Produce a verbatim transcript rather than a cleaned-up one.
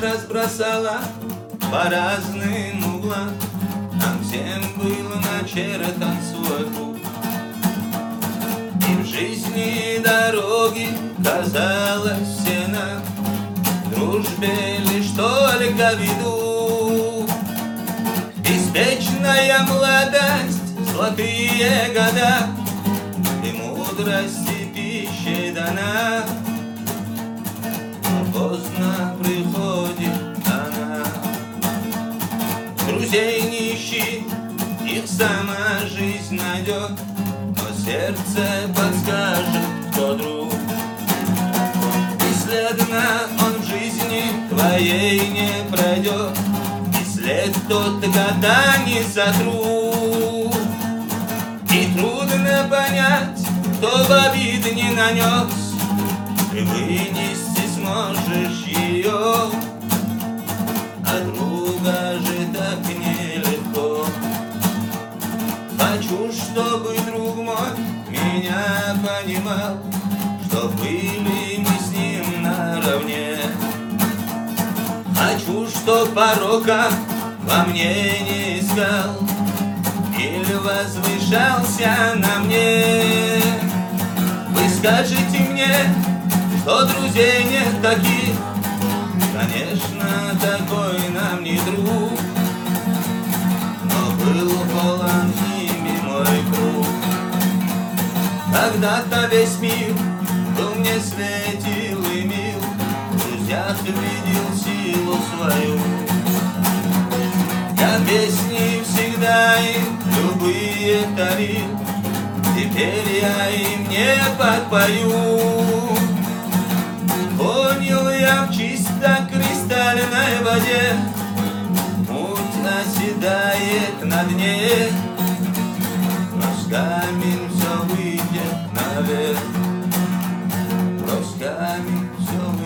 разбросала по разным углам. Там всем был начертан свой путь, и в жизни дороги казалось все нам дружбе лишь только ведут. Беспечная молодость, золотые года, и мудрости пищей дана, но поздно приходит она. Друзей не ищи, их сама жизнь найдет, но сердце подскажет, кто друг. Бесследно он в жизни твоей не пройдет, и след тот года не сотрут. И трудно понять, кто в обид не нанес, ты вынести сможешь ее, а друга же так нелегко. Хочу, чтобы друг мой меня понимал, что были мы с ним наравне. Хочу, чтоб порока во мне не искал или возвышался на мне. Вы скажете мне, что друзей нет таких, конечно, такой нам не друг, но был полон ими мой круг. Когда-то весь мир был мне светил и мил, в друзьях видел силу свою. Я песни всегда им любые дарил, теперь я им не подпою. Понял я в чисто кристальной воде, муть оседает на дне, сквозь камень все выйдет наверх, сквозь камень все